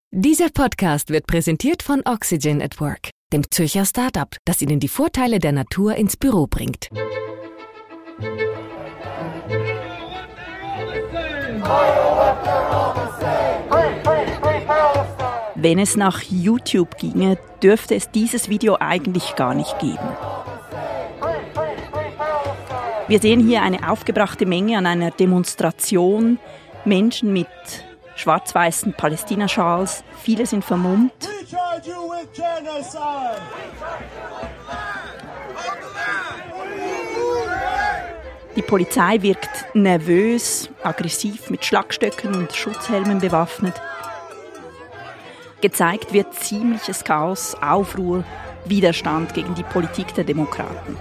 Dieser Podcast wird präsentiert von Oxygen at Work, dem Zürcher Start-up, das Ihnen die Vorteile der Natur ins Büro bringt. Wenn es nach YouTube ginge, dürfte es dieses Video eigentlich gar nicht geben. Wir sehen hier eine aufgebrachte Menge an einer Demonstration, Menschen mit schwarz-weißen Palästina-Schals, viele sind vermummt. Die Polizei wirkt nervös, aggressiv, mit Schlagstöcken und Schutzhelmen bewaffnet. Gezeigt wird ziemliches Chaos, Aufruhr, Widerstand gegen die Politik der Demokraten.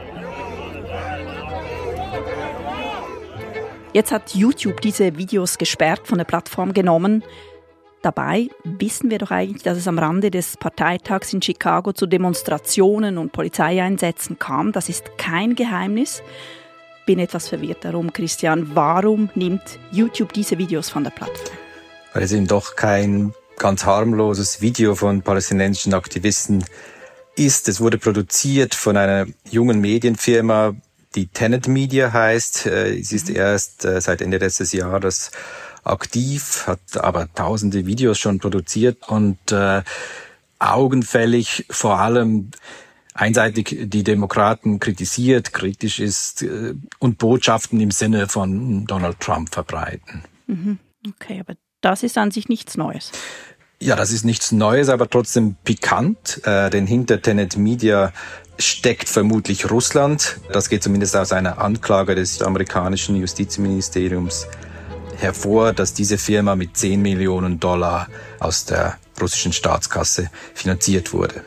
Jetzt hat YouTube diese Videos gesperrt, von der Plattform genommen. Dabei wissen wir doch eigentlich, dass es am Rande des Parteitags in Chicago zu Demonstrationen und Polizeieinsätzen kam. Das ist kein Geheimnis. Bin etwas verwirrt darum, Christian. Warum nimmt YouTube diese Videos von der Plattform? Weil es eben doch kein ganz harmloses Video von palästinensischen Aktivisten ist. Es wurde produziert von einer jungen Medienfirma, die Tenet Media heißt. Sie ist erst seit Ende letztes Jahres aktiv, hat aber tausende Videos schon produziert und augenfällig vor allem einseitig die Demokraten kritisiert, kritisch ist und Botschaften im Sinne von Donald Trump verbreiten. Okay, aber das ist an sich nichts Neues. Ja, das ist nichts Neues, aber trotzdem pikant, denn hinter Tenet Media steckt vermutlich Russland. Das geht zumindest aus einer Anklage des amerikanischen Justizministeriums hervor, dass diese Firma mit $10 Millionen aus der russischen Staatskasse finanziert wurde.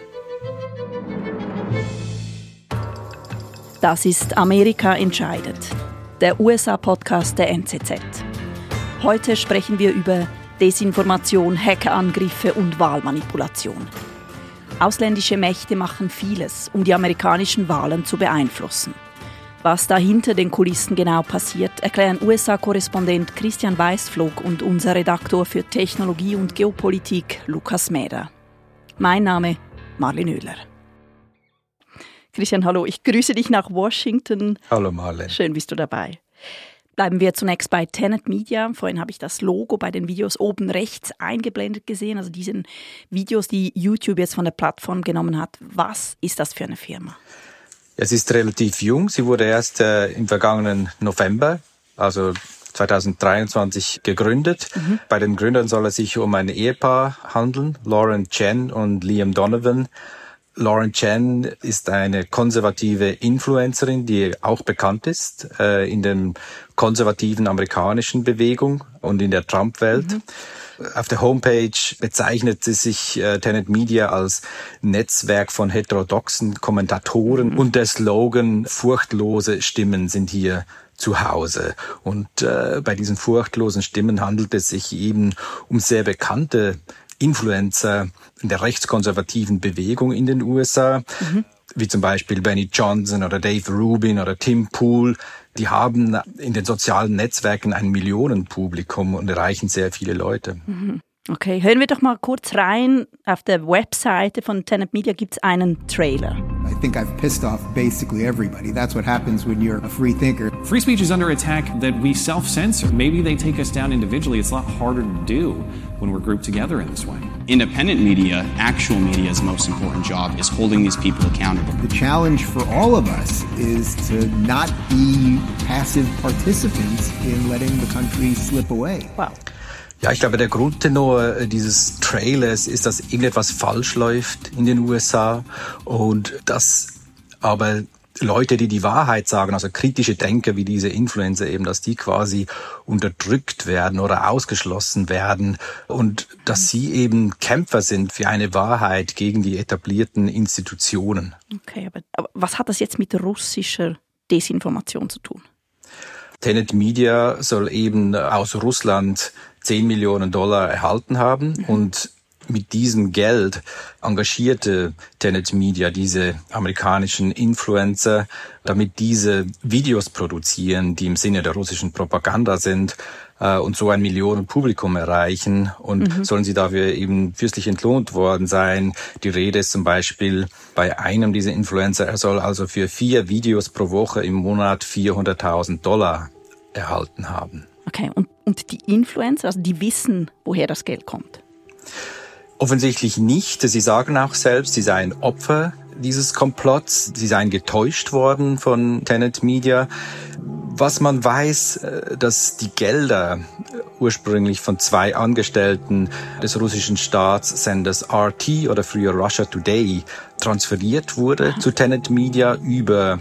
Das ist Amerika entscheidet, der USA-Podcast der NZZ. Heute sprechen wir über Desinformation, Hackerangriffe und Wahlmanipulation. Ausländische Mächte machen vieles, um die amerikanischen Wahlen zu beeinflussen. Was da hinter den Kulissen genau passiert, erklären USA-Korrespondent Christian Weißflog und unser Redaktor für Technologie und Geopolitik Lukas Mäder. Mein Name Marlene Oehler. Christian, hallo, ich grüße dich nach Washington. Hallo Marlene. Schön bist du dabei. Bleiben wir zunächst bei Tenet Media. Vorhin habe ich das Logo bei den Videos oben rechts eingeblendet gesehen, also diesen Videos, die YouTube jetzt von der Plattform genommen hat. Was ist das für eine Firma? Es ist relativ jung. Sie wurde erst im vergangenen November, also 2023, gegründet. Bei den Gründern soll es sich um ein Ehepaar handeln, Lauren Chen und Liam Donovan. Lauren Chen ist eine konservative Influencerin, die auch bekannt ist in der konservativen amerikanischen Bewegung und in der Trump-Welt. Auf der Homepage bezeichnet sie sich Tenet Media als Netzwerk von heterodoxen Kommentatoren und der Slogan "Furchtlose Stimmen sind hier zu Hause". Und bei diesen furchtlosen Stimmen handelt es sich eben um sehr bekannte Influencer in der rechtskonservativen Bewegung in den USA, wie zum Beispiel Benny Johnson oder Dave Rubin oder Tim Pool. Die haben in den sozialen Netzwerken ein Millionenpublikum und erreichen sehr viele Leute. Okay, hören wir doch mal kurz rein. Auf der Webseite von Tenet Media gibt es einen Trailer. I think I've pissed off basically everybody. That's what happens when you're a free thinker. Free speech is under attack that we self-censor. Maybe they take us down individually. It's a lot harder to do when we're grouped together in this way. Independent media, actual media's most important job is holding these people accountable. The challenge for all of us is to not be passive participants in letting the country slip away. Wow. Ja, ich glaube, der Grundtenor dieses Trailers ist, dass irgendetwas falsch läuft in den USA und dass aber Leute, die die Wahrheit sagen, also kritische Denker wie diese Influencer eben, dass die quasi unterdrückt werden oder ausgeschlossen werden und dass sie eben Kämpfer sind für eine Wahrheit gegen die etablierten Institutionen. Okay, aber was hat das jetzt mit russischer Desinformation zu tun? Tenet Media soll eben aus Russland $10 Millionen erhalten haben und mit diesem Geld engagierte Tenet Media diese amerikanischen Influencer, damit diese Videos produzieren, die im Sinne der russischen Propaganda sind und so 1 Million Publikum erreichen. Und sollen sie dafür eben fürstlich entlohnt worden sein. Die Rede ist zum Beispiel bei einem dieser Influencer, er soll also für 4 Videos pro Woche im Monat $400.000 erhalten haben. Okay, und die Influencer, also die wissen, woher das Geld kommt? Offensichtlich nicht. Sie sagen auch selbst, sie seien Opfer dieses Komplotts. Sie seien getäuscht worden von Tenet Media. Was man weiß, dass die Gelder ursprünglich von 2 Angestellten des russischen Staatssenders RT oder früher Russia Today transferiert wurde zu Tenet Media über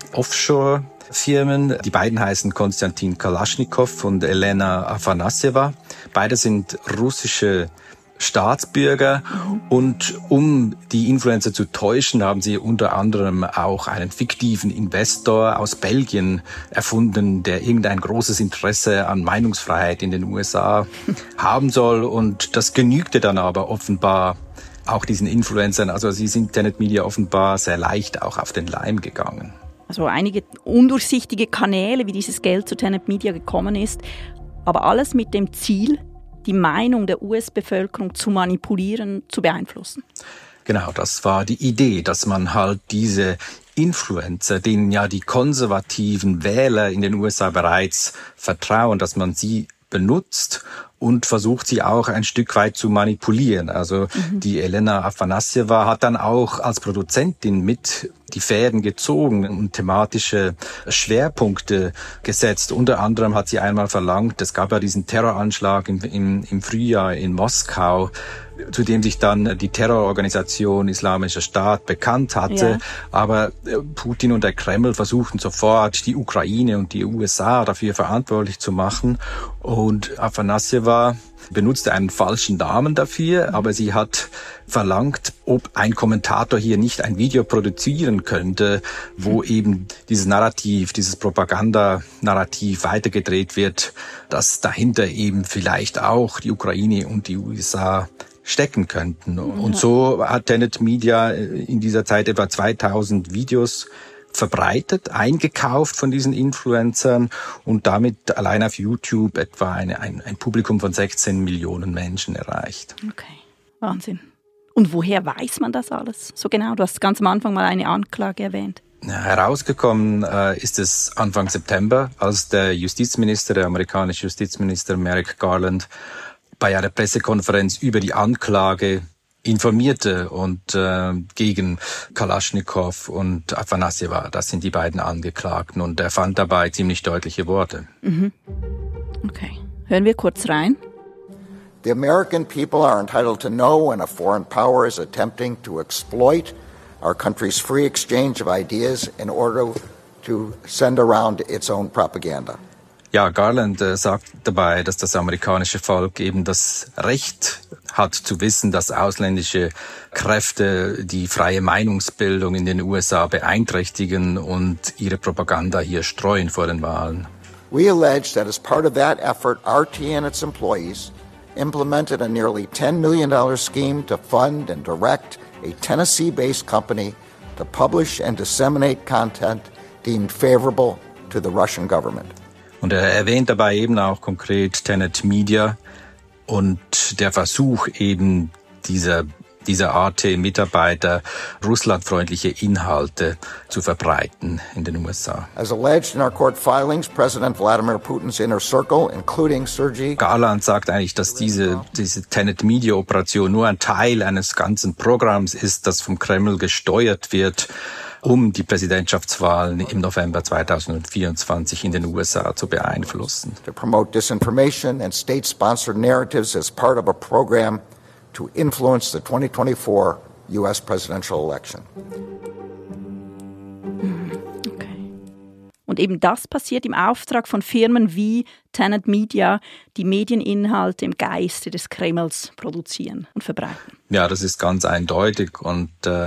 Offshore-Firmen. Die beiden heißen Konstantin Kalaschnikow und Elena Afanassjewa. Beide sind russische Staatsbürger und um die Influencer zu täuschen, haben sie unter anderem auch einen fiktiven Investor aus Belgien erfunden, der irgendein großes Interesse an Meinungsfreiheit in den USA haben soll, und das genügte dann aber offenbar auch diesen Influencern. Also sie sind Tenet Media offenbar sehr leicht auch auf den Leim gegangen. Also einige undurchsichtige Kanäle, wie dieses Geld zu Tenet Media gekommen ist, aber alles mit dem Ziel, die Meinung der US-Bevölkerung zu manipulieren, zu beeinflussen. Genau, das war die Idee, dass man halt diese Influencer, denen ja die konservativen Wähler in den USA bereits vertrauen, dass man sie benutzt und versucht, sie auch ein Stück weit zu manipulieren. Also die Elena Afanassjewa hat dann auch als Produzentin mit die Fäden gezogen und thematische Schwerpunkte gesetzt. Unter anderem hat sie einmal verlangt, es gab ja diesen Terroranschlag im Frühjahr in Moskau, zu dem sich dann die Terrororganisation Islamischer Staat bekannt hatte. Ja. Aber Putin und der Kreml versuchten sofort, die Ukraine und die USA dafür verantwortlich zu machen. Und Afanassjewa benutzte einen falschen Namen dafür, aber sie hat verlangt, ob ein Kommentator hier nicht ein Video produzieren könnte, wo eben dieses Narrativ, dieses Propagandanarrativ weitergedreht wird, dass dahinter eben vielleicht auch die Ukraine und die USA stecken könnten. Und so hat Tenet Media in dieser Zeit etwa 2000 Videos verbreitet, eingekauft von diesen Influencern und damit allein auf YouTube etwa ein Publikum von 16 Millionen Menschen erreicht. Okay, Wahnsinn. Und woher weiß man das alles so genau? Du hast ganz am Anfang mal eine Anklage erwähnt. Herausgekommen ist es Anfang September, als der amerikanische Justizminister Merrick Garland bei einer Pressekonferenz über die Anklage informierte und gegen Kalaschnikow und Afanassjewa, das sind die beiden Angeklagten, und er fand dabei ziemlich deutliche Worte. Okay, hören wir kurz rein. The American people are entitled to know when a foreign power is attempting to exploit our country's free exchange of ideas in order to send around its own propaganda. Ja, Garland sagt dabei, dass das amerikanische Volk eben das Recht hat zu wissen, dass ausländische Kräfte die freie Meinungsbildung in den USA beeinträchtigen und ihre Propaganda hier streuen vor den Wahlen. We allege that as part of that effort, RT and its employees implemented a nearly $10 million scheme to fund and direct a Tennessee-based company to publish and disseminate content deemed favorable to the Russian government. Und er erwähnt dabei eben auch konkret Tenet Media und der Versuch eben dieser RT-Mitarbeiter russlandfreundliche Inhalte zu verbreiten in den USA. As alleged in our court filings, President Vladimir Putin's inner circle, including Sergei Garland sagt eigentlich, dass diese Tenet-Media-Operation nur ein Teil eines ganzen Programms ist, das vom Kreml gesteuert wird, um die Präsidentschaftswahlen im November 2024 in den USA zu beeinflussen. To promote disinformation and state-sponsored narratives as part of a program to influence the 2024 US presidential election. Okay. Und eben das passiert im Auftrag von Firmen wie Tenet Media, die Medieninhalte im Geiste des Kremls produzieren und verbreiten. Ja, das ist ganz eindeutig, und mit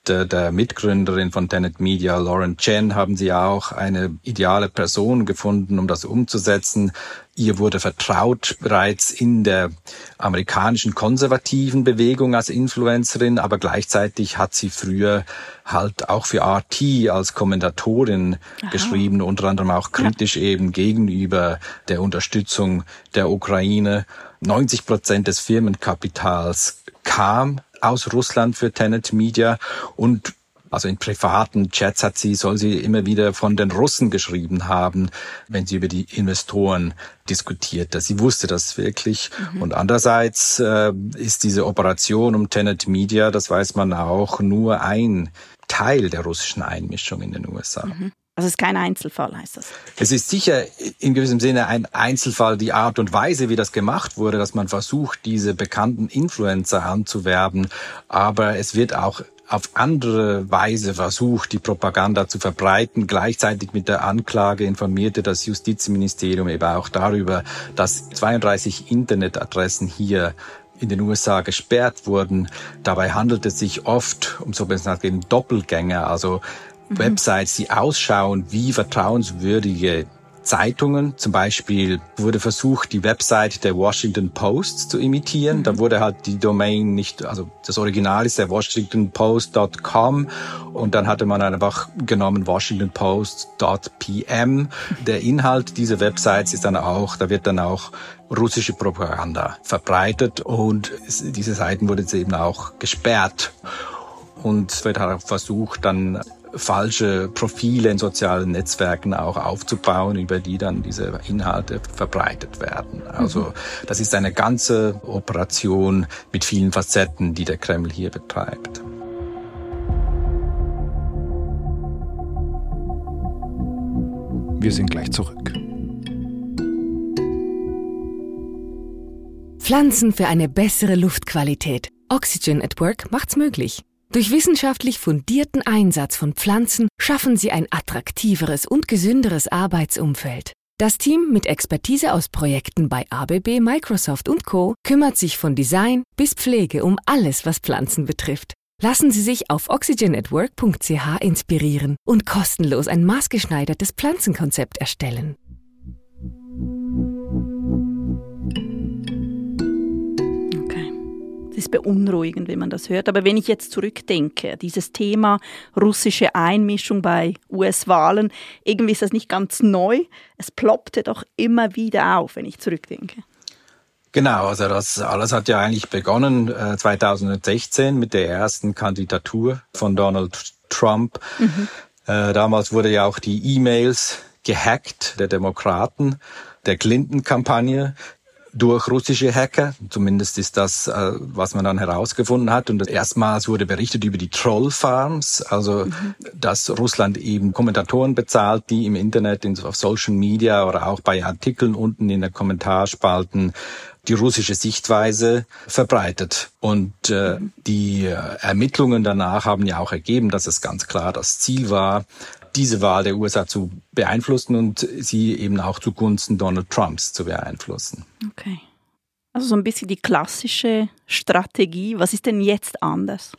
der Mitgründerin von Tenet Media, Lauren Chen, haben sie auch eine ideale Person gefunden, um das umzusetzen. Ihr wurde vertraut bereits in der amerikanischen konservativen Bewegung als Influencerin, aber gleichzeitig hat sie früher halt auch für RT als Kommentatorin geschrieben, unter anderem auch kritisch eben gegenüber der Unterstützung der Ukraine. 90% des Firmenkapitals kam aus Russland für Tenet Media und also in privaten Chats soll sie immer wieder von den Russen geschrieben haben, wenn sie über die Investoren diskutierte. Sie wusste das wirklich. Und andererseits ist diese Operation um Tenet Media, das weiß man auch, nur ein Teil der russischen Einmischung in den USA. Also es ist kein Einzelfall, heißt das? Es ist sicher in gewissem Sinne ein Einzelfall, die Art und Weise, wie das gemacht wurde, dass man versucht, diese bekannten Influencer anzuwerben. Aber es wird auch auf andere Weise versucht, die Propaganda zu verbreiten. Gleichzeitig mit der Anklage informierte das Justizministerium eben auch darüber, dass 32 Internetadressen hier in den USA gesperrt wurden. Dabei handelt es sich oft um sogenannte Doppelgänger, also Websites, die ausschauen wie vertrauenswürdige Zeitungen. Zum Beispiel wurde versucht, die Website der Washington Post zu imitieren. Da wurde halt die Domain nicht, also das Original ist der WashingtonPost.com und dann hatte man einfach genommen WashingtonPost.pm. Der Inhalt dieser Websites ist dann auch, da wird dann auch russische Propaganda verbreitet und diese Seiten wurden jetzt eben auch gesperrt. Und es wird auch versucht, dann falsche Profile in sozialen Netzwerken auch aufzubauen, über die dann diese Inhalte verbreitet werden. Also das ist eine ganze Operation mit vielen Facetten, die der Kreml hier betreibt. Wir sind gleich zurück. Pflanzen für eine bessere Luftqualität. Oxygen at Work macht's möglich. Durch wissenschaftlich fundierten Einsatz von Pflanzen schaffen sie ein attraktiveres und gesünderes Arbeitsumfeld. Das Team mit Expertise aus Projekten bei ABB, Microsoft und Co. kümmert sich von Design bis Pflege um alles, was Pflanzen betrifft. Lassen Sie sich auf oxygenatwork.ch inspirieren und kostenlos ein maßgeschneidertes Pflanzenkonzept erstellen. Es ist beunruhigend, wenn man das hört. Aber wenn ich jetzt zurückdenke, dieses Thema russische Einmischung bei US-Wahlen, irgendwie ist das nicht ganz neu. Es ploppte doch immer wieder auf, wenn ich zurückdenke. Genau, also das alles hat ja eigentlich begonnen 2016 mit der ersten Kandidatur von Donald Trump. Damals wurde ja auch die E-Mails gehackt der Demokraten, der Clinton-Kampagne, durch russische Hacker. Zumindest ist das, was man dann herausgefunden hat. Und erstmals wurde berichtet über die Troll-Farms, also dass Russland eben Kommentatoren bezahlt, die im Internet, auf Social Media oder auch bei Artikeln unten in den Kommentarspalten die russische Sichtweise verbreitet. Und die Ermittlungen danach haben ja auch ergeben, dass es ganz klar das Ziel war, diese Wahl der USA zu beeinflussen und sie eben auch zugunsten Donald Trumps zu beeinflussen. Okay. Also so ein bisschen die klassische Strategie. Was ist denn jetzt anders?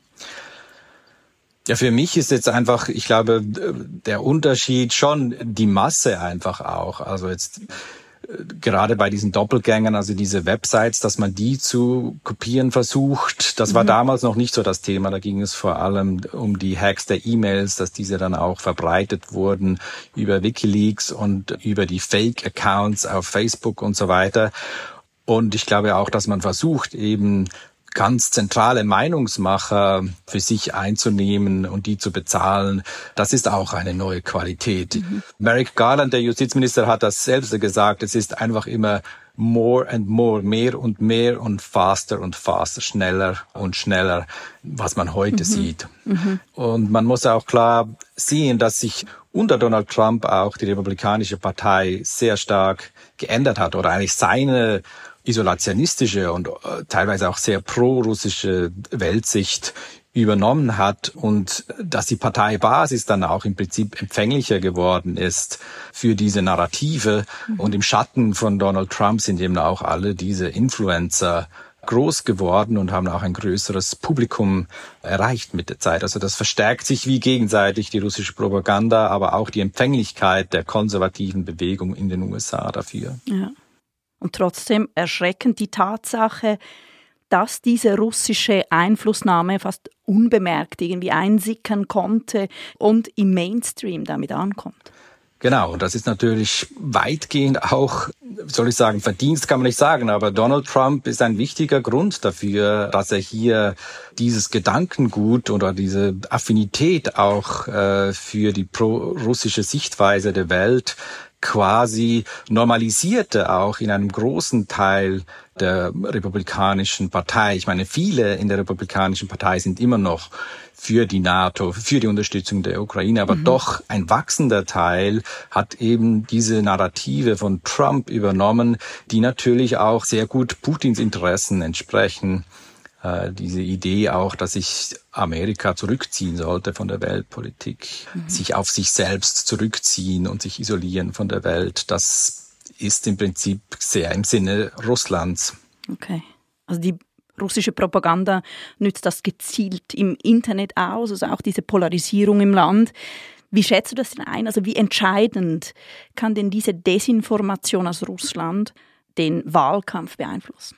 Ja, für mich ist jetzt einfach, ich glaube, der Unterschied schon die Masse einfach auch. Also jetzt gerade bei diesen Doppelgängern, also diese Websites, dass man die zu kopieren versucht, das war damals noch nicht so das Thema. Da ging es vor allem um die Hacks der E-Mails, dass diese dann auch verbreitet wurden über WikiLeaks und über die Fake-Accounts auf Facebook und so weiter. Und ich glaube auch, dass man versucht, eben ganz zentrale Meinungsmacher für sich einzunehmen und die zu bezahlen, das ist auch eine neue Qualität. Merrick Garland, der Justizminister, hat das selbst gesagt, es ist einfach immer more and more, mehr und faster und faster, schneller und schneller, was man heute sieht. Und man muss auch klar sehen, dass sich unter Donald Trump auch die Republikanische Partei sehr stark geändert hat oder eigentlich seine isolationistische und teilweise auch sehr pro-russische Weltsicht übernommen hat und dass die Parteibasis dann auch im Prinzip empfänglicher geworden ist für diese Narrative. Und im Schatten von Donald Trump sind eben auch alle diese Influencer groß geworden und haben auch ein größeres Publikum erreicht mit der Zeit. Also das verstärkt sich wie gegenseitig, die russische Propaganda, aber auch die Empfänglichkeit der konservativen Bewegung in den USA dafür. Ja. Und trotzdem erschreckend die Tatsache, dass diese russische Einflussnahme fast unbemerkt irgendwie einsickern konnte und im Mainstream damit ankommt. Genau, und das ist natürlich weitgehend auch, soll ich sagen, Verdienst kann man nicht sagen, aber Donald Trump ist ein wichtiger Grund dafür, dass er hier dieses Gedankengut oder diese Affinität auch für die pro-russische Sichtweise der Welt quasi normalisierte, auch in einem großen Teil der Republikanischen Partei. Ich meine, viele in der Republikanischen Partei sind immer noch für die NATO, für die Unterstützung der Ukraine, aber doch ein wachsender Teil hat eben diese Narrative von Trump übernommen, die natürlich auch sehr gut Putins Interessen entsprechen. Diese Idee auch, dass sich Amerika zurückziehen sollte von der Weltpolitik, sich auf sich selbst zurückziehen und sich isolieren von der Welt, das ist im Prinzip sehr im Sinne Russlands. Okay, also die russische Propaganda nützt das gezielt im Internet aus, also auch diese Polarisierung im Land. Wie schätzt du das denn ein? Also wie entscheidend kann denn diese Desinformation aus Russland den Wahlkampf beeinflussen?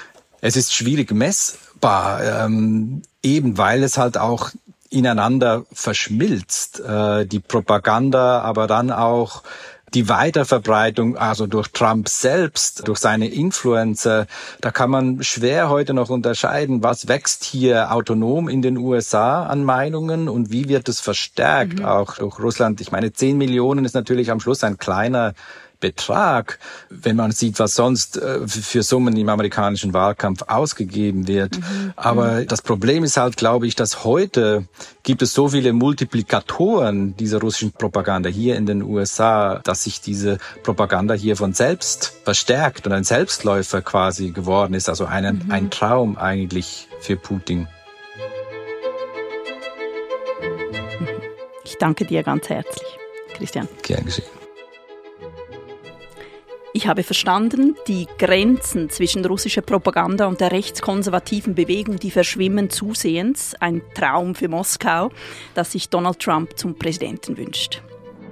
Es ist schwierig messbar, eben weil es halt auch ineinander verschmilzt. Die Propaganda, aber dann auch die Weiterverbreitung, also durch Trump selbst, durch seine Influencer, da kann man schwer heute noch unterscheiden, was wächst hier autonom in den USA an Meinungen und wie wird es verstärkt auch durch Russland. Ich meine, 10 Millionen ist natürlich am Schluss ein kleiner Betrag, wenn man sieht, was sonst für Summen im amerikanischen Wahlkampf ausgegeben wird. Aber das Problem ist halt, glaube ich, dass heute gibt es so viele Multiplikatoren dieser russischen Propaganda hier in den USA, dass sich diese Propaganda hier von selbst verstärkt und ein Selbstläufer quasi geworden ist. Also ein Traum eigentlich für Putin. Ich danke dir ganz herzlich, Christian. Gern geschehen. Ich habe verstanden, die Grenzen zwischen russischer Propaganda und der rechtskonservativen Bewegung, die verschwimmen zusehends. Ein Traum für Moskau, dass sich Donald Trump zum Präsidenten wünscht.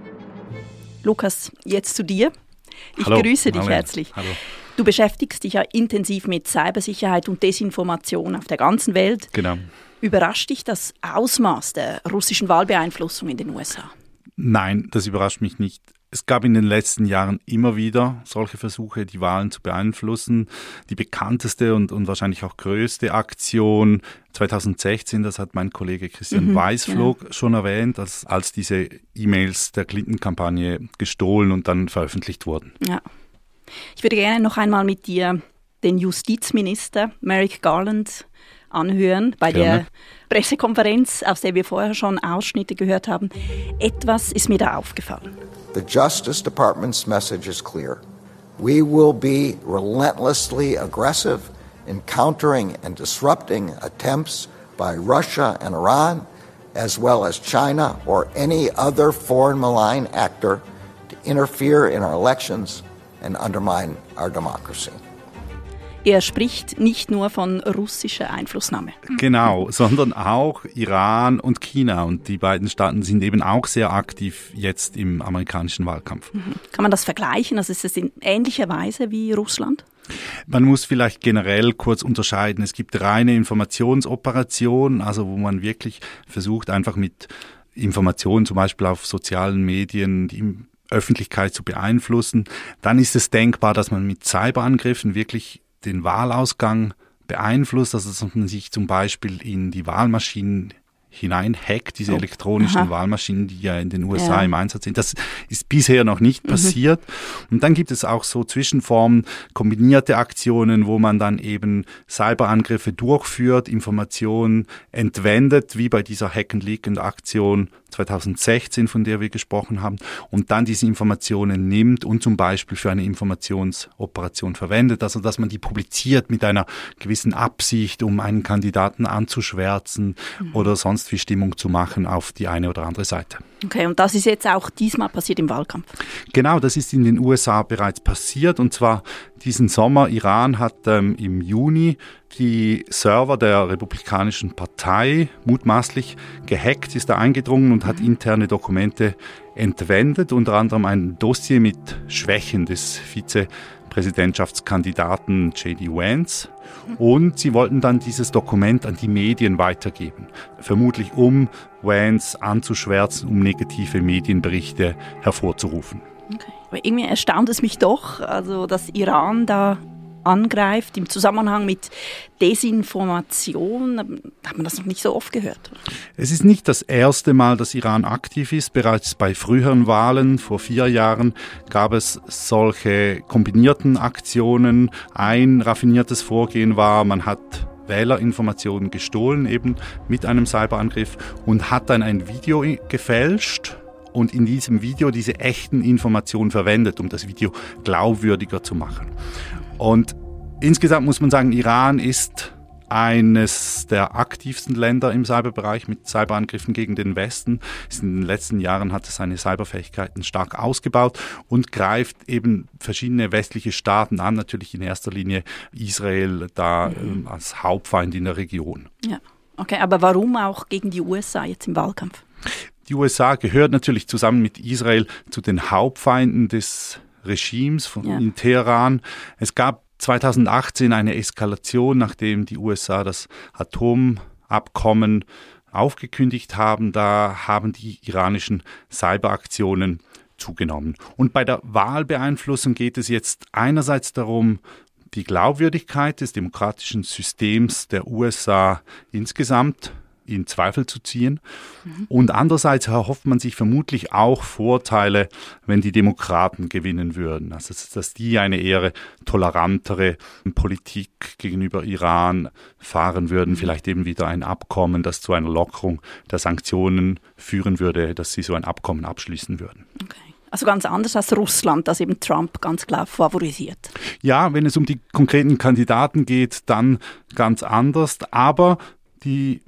Lukas, jetzt zu dir. Ich grüße dich herzlich. Hallo. Du beschäftigst dich ja intensiv mit Cybersicherheit und Desinformation auf der ganzen Welt. Genau. Überrascht dich das Ausmaß der russischen Wahlbeeinflussung in den USA? Nein, das überrascht mich nicht. Es gab in den letzten Jahren immer wieder solche Versuche, die Wahlen zu beeinflussen. Die bekannteste und wahrscheinlich auch größte Aktion 2016, das hat mein Kollege Christian Weißflog schon erwähnt, als diese E-Mails der Clinton-Kampagne gestohlen und dann veröffentlicht wurden. Ja. Ich würde gerne noch einmal mit dir den Justizminister Merrick Garland anhören bei der Pressekonferenz, aus der wir vorher schon Ausschnitte gehört haben. Etwas ist mir da aufgefallen. The Justice Department's message is clear. We will be relentlessly aggressive in countering and disrupting attempts by Russia and Iran, as well as China or any other foreign malign actor to interfere in our elections and undermine our democracy. Er spricht nicht nur von russischer Einflussnahme. Genau, sondern auch Iran und China. Und die beiden Staaten sind eben auch sehr aktiv jetzt im amerikanischen Wahlkampf. Kann man das vergleichen? Also ist es in ähnlicher Weise wie Russland? Man muss vielleicht generell kurz unterscheiden. Es gibt reine Informationsoperationen, also wo man wirklich versucht, einfach mit Informationen, zum Beispiel auf sozialen Medien, die Öffentlichkeit zu beeinflussen. Dann ist es denkbar, dass man mit Cyberangriffen wirklich den Wahlausgang beeinflusst, also dass man sich zum Beispiel in die Wahlmaschinen hineinhackt, diese elektronischen Wahlmaschinen, die ja in den USA im Einsatz sind. Das ist bisher noch nicht passiert. Und dann gibt es auch so Zwischenformen, kombinierte Aktionen, wo man dann eben Cyberangriffe durchführt, Informationen entwendet, wie bei dieser Hack-and-Leak-Aktion 2016, von der wir gesprochen haben, und dann diese Informationen nimmt und zum Beispiel für eine Informationsoperation verwendet, also dass man die publiziert mit einer gewissen Absicht, um einen Kandidaten anzuschwärzen oder sonst wie Stimmung zu machen auf die eine oder andere Seite. Okay, und das ist jetzt auch diesmal passiert im Wahlkampf? Genau, das ist in den USA bereits passiert, und zwar diesen Sommer. Iran hat im Juni die Server der Republikanischen Partei mutmaßlich gehackt, ist da eingedrungen und hat interne Dokumente entwendet, unter anderem ein Dossier mit Schwächen des Vizepräsidentschaftskandidaten J.D. Vance. Und sie wollten dann dieses Dokument an die Medien weitergeben, vermutlich um Vance anzuschwärzen, um negative Medienberichte hervorzurufen. Okay. Aber irgendwie erstaunt es mich doch, also dass Iran da angreift im Zusammenhang mit Desinformation. Hat man das noch nicht so oft gehört? Es ist nicht das erste Mal, dass Iran aktiv ist. Bereits bei früheren Wahlen vor 4 Jahren gab es solche kombinierten Aktionen. Ein raffiniertes Vorgehen war, man hat Wählerinformationen gestohlen, eben mit einem Cyberangriff, und hat dann ein Video gefälscht und in diesem Video diese echten Informationen verwendet, um das Video glaubwürdiger zu machen. Und insgesamt muss man sagen, Iran ist eines der aktivsten Länder im Cyberbereich mit Cyberangriffen gegen den Westen. In den letzten Jahren hat es seine Cyberfähigkeiten stark ausgebaut und greift eben verschiedene westliche Staaten an, natürlich in erster Linie Israel da als Hauptfeind in der Region. Ja, okay, aber warum auch gegen die USA jetzt im Wahlkampf? Die USA gehört natürlich zusammen mit Israel zu den Hauptfeinden des Regimes in Teheran. Es gab 2018 eine Eskalation, nachdem die USA das Atomabkommen aufgekündigt haben. Da haben die iranischen Cyberaktionen zugenommen. Und bei der Wahlbeeinflussung geht es jetzt einerseits darum, die Glaubwürdigkeit des demokratischen Systems der USA insgesamt in Zweifel zu ziehen. Und andererseits erhofft man sich vermutlich auch Vorteile, wenn die Demokraten gewinnen würden. Also dass die eine eher tolerantere Politik gegenüber Iran fahren würden, vielleicht eben wieder ein Abkommen, das zu einer Lockerung der Sanktionen führen würde, dass sie so ein Abkommen abschließen würden. Okay. Also ganz anders als Russland, das eben Trump ganz klar favorisiert. Ja, wenn es um die konkreten Kandidaten geht, dann ganz anders. Aber die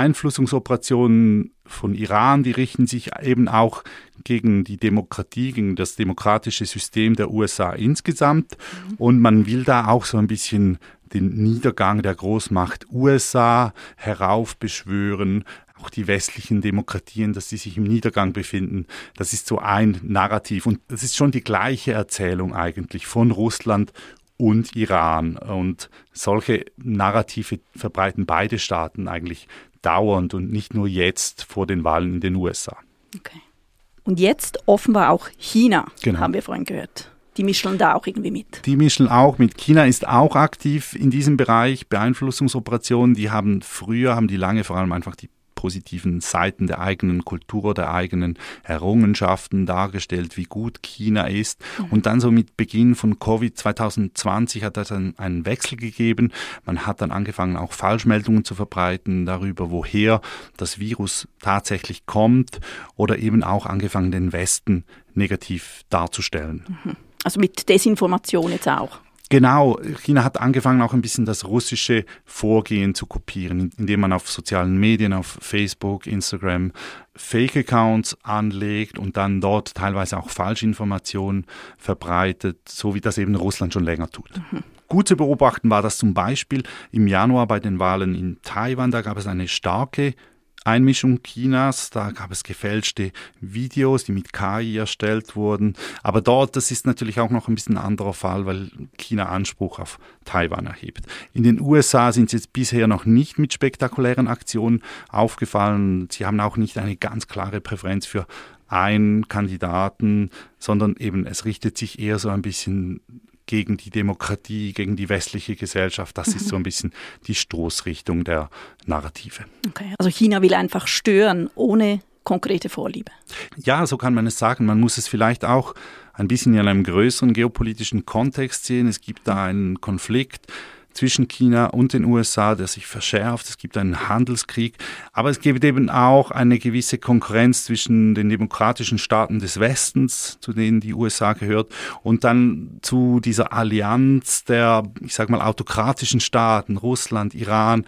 Beeinflussungsoperationen von Iran, die richten sich eben auch gegen die Demokratie, gegen das demokratische System der USA insgesamt. Und man will da auch so ein bisschen den Niedergang der Großmacht USA heraufbeschwören. Auch die westlichen Demokratien, dass sie sich im Niedergang befinden, das ist so ein Narrativ. Und das ist schon die gleiche Erzählung eigentlich von Russland und Iran. Und solche Narrative verbreiten beide Staaten eigentlich dauernd und nicht nur jetzt vor den Wahlen in den USA. Okay. Und jetzt offenbar auch China, genau, haben wir vorhin gehört. Die mischen da auch irgendwie mit. Die mischen auch mit. China ist auch aktiv in diesem Bereich, Beeinflussungsoperationen. Die haben die lange vor allem einfach die positiven Seiten der eigenen Kultur, der eigenen Errungenschaften dargestellt, wie gut China ist. Und dann so mit Beginn von Covid 2020 hat es dann einen Wechsel gegeben. Man hat dann angefangen, auch Falschmeldungen zu verbreiten darüber, woher das Virus tatsächlich kommt, oder eben auch angefangen, den Westen negativ darzustellen. Also mit Desinformation jetzt auch. Genau, China hat angefangen, auch ein bisschen das russische Vorgehen zu kopieren, indem man auf sozialen Medien, auf Facebook, Instagram Fake-Accounts anlegt und dann dort teilweise auch Falschinformationen verbreitet, so wie das eben Russland schon länger tut. Gut zu beobachten war das zum Beispiel im Januar bei den Wahlen in Taiwan. Da gab es eine starke Einmischung Chinas, da gab es gefälschte Videos, die mit KI erstellt wurden. Aber dort, das ist natürlich auch noch ein bisschen ein anderer Fall, weil China Anspruch auf Taiwan erhebt. In den USA sind sie jetzt bisher noch nicht mit spektakulären Aktionen aufgefallen. Sie haben auch nicht eine ganz klare Präferenz für einen Kandidaten, sondern eben es richtet sich eher so ein bisschen gegen die Demokratie, gegen die westliche Gesellschaft. Das ist so ein bisschen die Stoßrichtung der Narrative. Okay, also China will einfach stören, ohne konkrete Vorliebe. Ja, so kann man es sagen. Man muss es vielleicht auch ein bisschen in einem größeren geopolitischen Kontext sehen. Es gibt da einen Konflikt zwischen China und den USA, der sich verschärft. Es gibt einen Handelskrieg, aber es gibt eben auch eine gewisse Konkurrenz zwischen den demokratischen Staaten des Westens, zu denen die USA gehört, und dann zu dieser Allianz der, ich sag mal, autokratischen Staaten, Russland, Iran,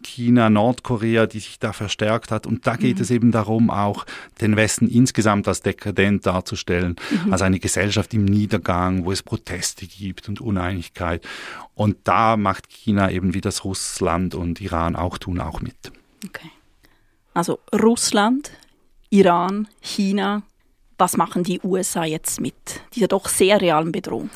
China, Nordkorea, die sich da verstärkt hat. Und da geht es eben darum, auch den Westen insgesamt als dekadent darzustellen, als eine Gesellschaft im Niedergang, wo es Proteste gibt und Uneinigkeit. Und da macht China eben, wie das Russland und Iran auch tun, auch mit. Okay. Also Russland, Iran, China. Was machen die USA jetzt mit dieser doch sehr realen Bedrohung?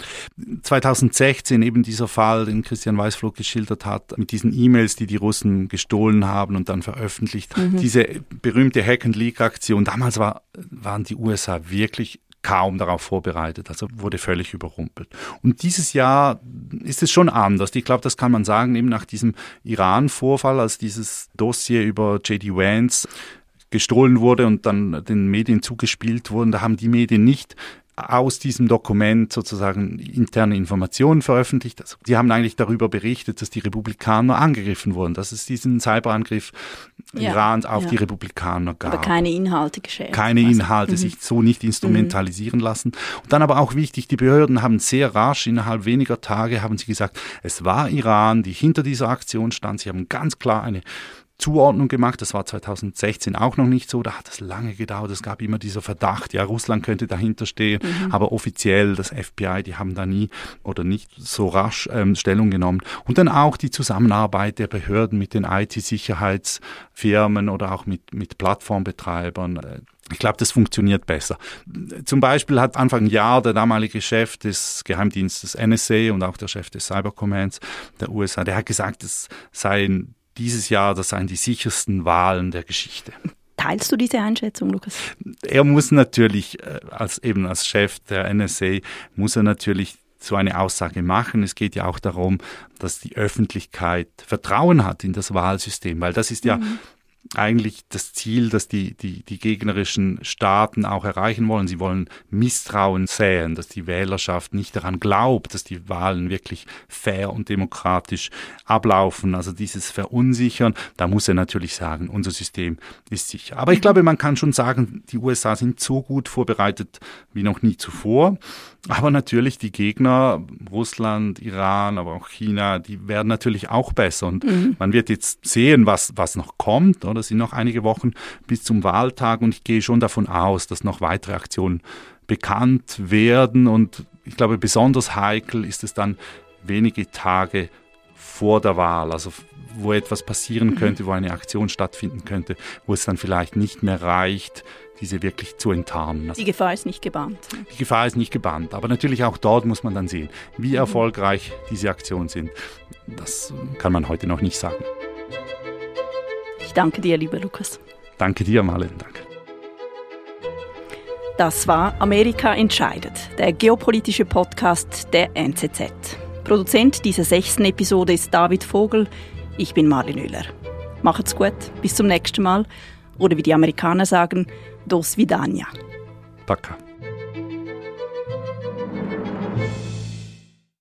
2016 eben dieser Fall, den Christian Weißflog geschildert hat, mit diesen E-Mails, die Russen gestohlen haben und dann veröffentlicht. Diese berühmte Hack-and-Leak-Aktion, damals waren die USA wirklich kaum darauf vorbereitet, also wurde völlig überrumpelt. Und dieses Jahr ist es schon anders. Ich glaube, das kann man sagen, eben nach diesem Iran-Vorfall, als dieses Dossier über J.D. Vance gestohlen wurde und dann den Medien zugespielt wurden, da haben die Medien nicht aus diesem Dokument sozusagen interne Informationen veröffentlicht. Also die haben eigentlich darüber berichtet, dass die Republikaner angegriffen wurden, dass es diesen Cyberangriff Irans auf die Republikaner gab. Aber keine Inhalte geschehen. Keine Inhalte, sich so nicht instrumentalisieren lassen. Und dann aber auch wichtig, die Behörden haben sehr rasch, innerhalb weniger Tage, haben sie gesagt, es war Iran, die hinter dieser Aktion stand. Sie haben ganz klar eine Zuordnung gemacht. Das war 2016 auch noch nicht so. Da hat es lange gedauert. Es gab immer dieser Verdacht, ja, Russland könnte dahinter stehen. Aber offiziell, das FBI, die haben da nie oder nicht so rasch Stellung genommen. Und dann auch die Zusammenarbeit der Behörden mit den IT-Sicherheitsfirmen oder auch mit Plattformbetreibern. Ich glaube, das funktioniert besser. Zum Beispiel hat Anfang Jahr der damalige Chef des Geheimdienstes NSA und auch der Chef des Cybercommands der USA, der hat gesagt, es seien dieses Jahr, das seien die sichersten Wahlen der Geschichte. Teilst du diese Einschätzung, Lukas? Er muss natürlich, als Chef der NSA, muss er natürlich so eine Aussage machen. Es geht ja auch darum, dass die Öffentlichkeit Vertrauen hat in das Wahlsystem, weil das ist ja eigentlich das Ziel, das die gegnerischen Staaten auch erreichen wollen. Sie wollen Misstrauen säen, dass die Wählerschaft nicht daran glaubt, dass die Wahlen wirklich fair und demokratisch ablaufen. Also dieses Verunsichern, da muss er natürlich sagen, unser System ist sicher. Aber ich glaube, man kann schon sagen, die USA sind so gut vorbereitet wie noch nie zuvor. Aber natürlich die Gegner, Russland, Iran, aber auch China, die werden natürlich auch besser. Und man wird jetzt sehen, was noch kommt. Oder? Es sind noch einige Wochen bis zum Wahltag und ich gehe schon davon aus, dass noch weitere Aktionen bekannt werden. Und ich glaube, besonders heikel ist es dann wenige Tage vor der Wahl, also wo etwas passieren könnte, wo eine Aktion stattfinden könnte, wo es dann vielleicht nicht mehr reicht, diese wirklich zu enttarnen. Die Gefahr ist nicht gebannt. Die Gefahr ist nicht gebannt, aber natürlich auch dort muss man dann sehen, wie erfolgreich diese Aktionen sind. Das kann man heute noch nicht sagen. Ich danke dir, lieber Lukas. Danke dir, Marlen. Danke. Das war Amerika entscheidet, der geopolitische Podcast der NZZ. Produzent dieser 6. Episode ist David Vogel. Ich bin Marlen Oehler. Macht's gut, bis zum nächsten Mal. Oder wie die Amerikaner sagen, do svidania. Пока.